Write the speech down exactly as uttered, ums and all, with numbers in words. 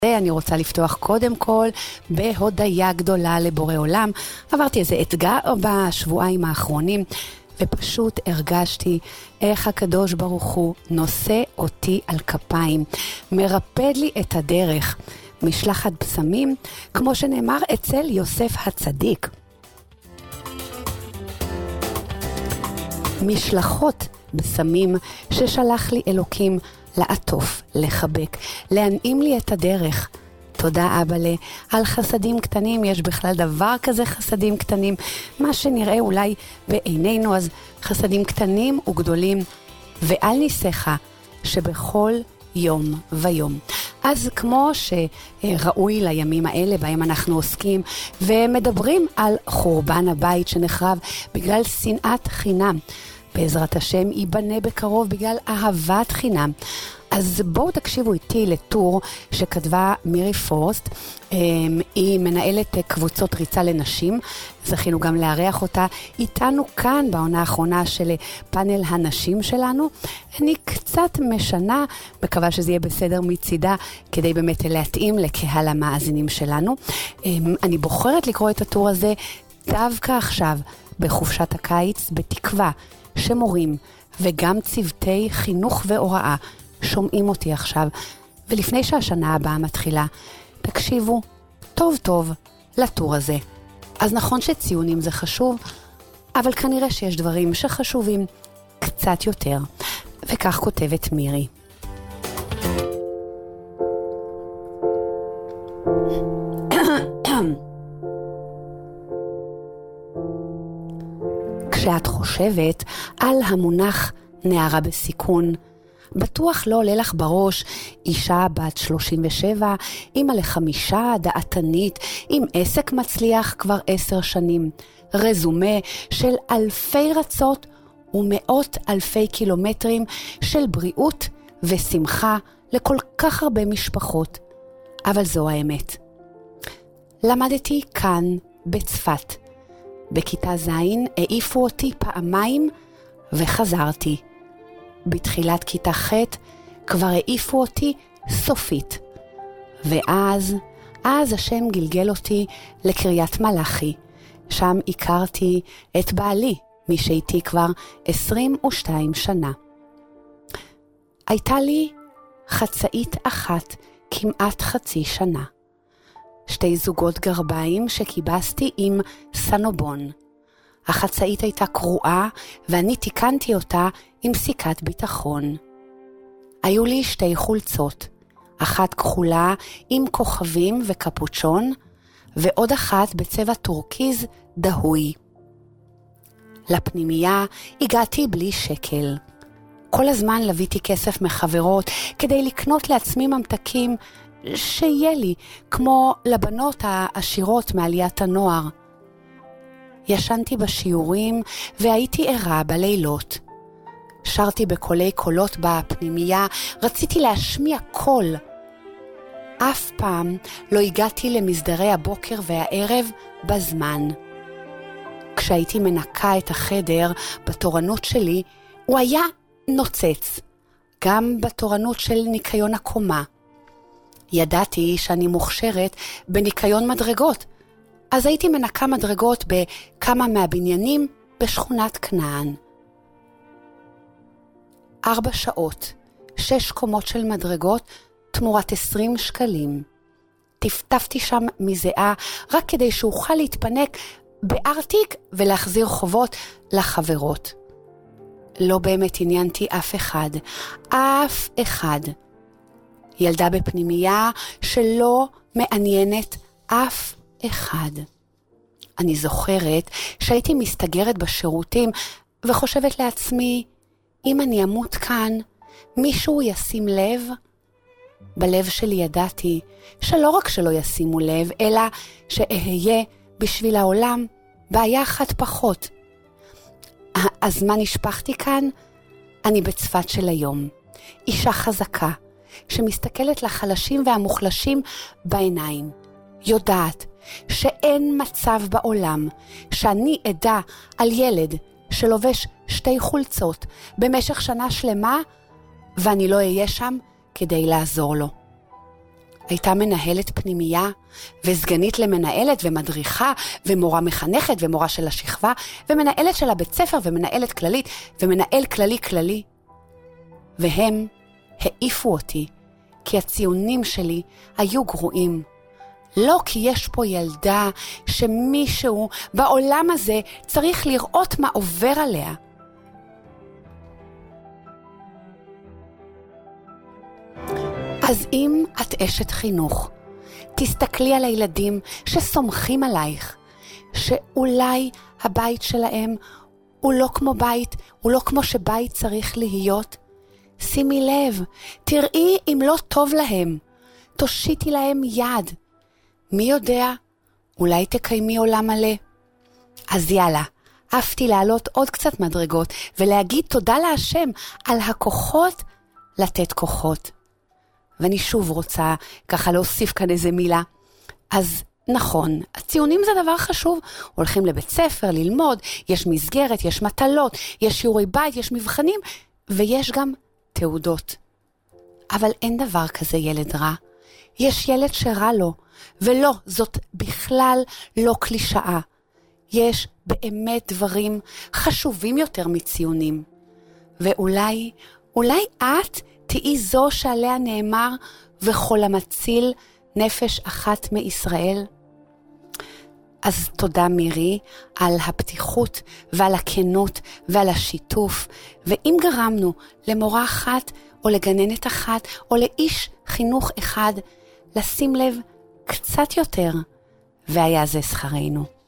אני רוצה לפתוח קודם כל בהודיה גדולה לבורא עולם. עברתי איזה אתגר בשבועיים האחרונים, ופשוט הרגשתי איך הקדוש ברוך הוא נושא אותי על כפיים, מרפד לי את הדרך, משלחת בשמים, כמו שנאמר אצל יוסף הצדיק. משלחות בשמים ששלח לי אלוקים לעטוף, לחבק, להנעים לי את הדרך. תודה אבא לי על חסדים קטנים. יש בכלל דבר כזה חסדים קטנים? מה שנראה אולי בעינינו, אז חסדים קטנים וגדולים, ועל ניסך שבכל יום ויום. אז כמו שראוי לימים האלה בהם אנחנו עוסקים ומדברים על חורבן הבית שנחרב בגלל שנאת חינם, בעזרת השם ייבנה בקרוב בגלל אהבת חינם. אז בואו תקשיבו איתי לטור שכתבה מירי פורסט. היא מנהלת קבוצות ריצה לנשים, זכינו גם לארח אותה איתנו כאן בעונה האחרונה של פאנל הנשים שלנו. אני קצת משנה, מקווה שזה יהיה בסדר מצידה, כדי באמת להתאים לקהל המאזינים שלנו. אני בוחרת לקרוא את הטור הזה דווקא עכשיו בחופשת הקיץ, בתקווה שמורים וגם צוותי חינוך והוראה שומעים אותי עכשיו, ולפני שהשנה הבאה מתחילה, תקשיבו טוב טוב לטור הזה. אז נכון שציונים זה חשוב, אבל כנראה שיש דברים שחשובים קצת יותר, וכך כותבת מירי. כשאת חושבת על המונח נערה בסיכון, בטוח לא עולה לך בראש אישה בת שלושים ושבע, אמא לחמישה, דעתנית, עם עסק מצליח כבר עשר שנים, רזומה של אלפי רצות ומאות אלפי קילומטרים של בריאות ושמחה לכל כך הרבה משפחות. אבל זו האמת. למדתי כאן בצפת. בכיתה זין העיפו אותי פעמיים וחזרתי. בתחילת כיתה ח' כבר העיפו אותי סופית. ואז, אז השם גלגל אותי לקריית מלאכי. שם הכרתי את בעלי, מי שהייתי כבר עשרים ושתיים שנה. הייתה לי חצאית אחת כמעט חצי שנה. שתי זוגות גרביים שקיבסתי עם סנובון. החצאית הייתה קרועה ואני תיקנתי אותה עם סיכת ביטחון. היו לי שתי חולצות, אחת כחולה עם כוכבים וקפוצ'ון, ועוד אחת בצבע טורקיז דהוי. לפנימייה הגעתי בלי שקל. כל הזמן לביתי כסף מחברות כדי לקנות לעצמי ממתקים שיהיה לי, כמו לבנות העשירות מעליית הנוער. ישנתי בשיעורים והייתי ערה בלילות. שרתי בקולי קולות בפנימייה, רציתי להשמיע קול. אף פעם לא הגעתי למסדרי הבוקר והערב בזמן. כשהייתי מנקה את החדר בתורנות שלי, הוא היה נוצץ, גם בתורנות של ניקיון הקומה. ידעתי שאני מוכשרת בניקיון מדרגות, אז הייתי מנקה מדרגות בכמה מהבניינים בשכונת כנען. ארבע שעות, שש קומות של מדרגות, תמורת עשרים שקלים. טפטפתי שם מזיעה רק כדי שאוכל להתפנק בארטיק ולהחזיר חובות לחברות. לא באמת עניינתי אף אחד, אף אחד. ילדה בפנימייה שלא מעניינת אף אחד. אני זוכרת שהייתי מסתגרת בשירותים וחושבת לעצמי, אם אני אמות כאן, מישהו ישים לב? בלב שלי ידעתי שלא רק שלא ישימו לב, אלא שאהיה בשביל העולם בעיה אחת פחות. אז מה נשפחתי כאן? אני בצפת של היום. אישה חזקה, שמסתכלת לחלשים והמוחלשים בעיניים. יודעת שאין מצב בעולם שאני אדע על ילד שלובש שתי חולצות במשך שנה שלמה, ואני לא אהיה שם כדי לעזור לו. הייתה מנהלת פנימייה, וסגנית למנהלת ומדריכה, ומורה מחנכת ומורה של השכבה, ומנהלת של הבית ספר ומנהלת כללית, ומנהל כללי כללי. והם העיפו אותי, כי הציונים שלי היו גרועים. לא כי יש פה ילדה שמישהו בעולם הזה צריך לראות מה עובר עליה. אז אם את אשת חינוך, תסתכלי על הילדים שסומכים עלייך, שאולי הבית שלהם הוא לא כמו בית, הוא לא כמו שבית צריך להיות. שימי לב, תראי אם לא טוב להם, תושיטי להם יד. מי יודע, אולי תקיימי עולם מלא. אז יאללה, עפתי לעלות עוד קצת מדרגות, ולהגיד תודה להשם על הכוחות לתת כוחות. ואני שוב רוצה ככה להוסיף כאן איזה מילה. אז נכון, הציונים זה דבר חשוב. הולכים לבית ספר, ללמוד, יש מסגרת, יש מטלות, יש שיעורי בית, יש מבחנים, ויש גם תעודות. אבל אין דבר כזה ילד רע. יש ילד שרע לו, ולא, זאת בכלל לא קלישאה. יש באמת דברים חשובים יותר מציונים. ואולי, אולי את תהי זו שעליה נאמר, וכל המציל נפש אחת מישראל. אז תודה מירי על הפתיחות ועל הכנות ועל השיתוף. ואם גרמנו למורה אחת או לגננת אחת או לאיש חינוך אחד, לשים לב קצת יותר, והיה זה שכרנו.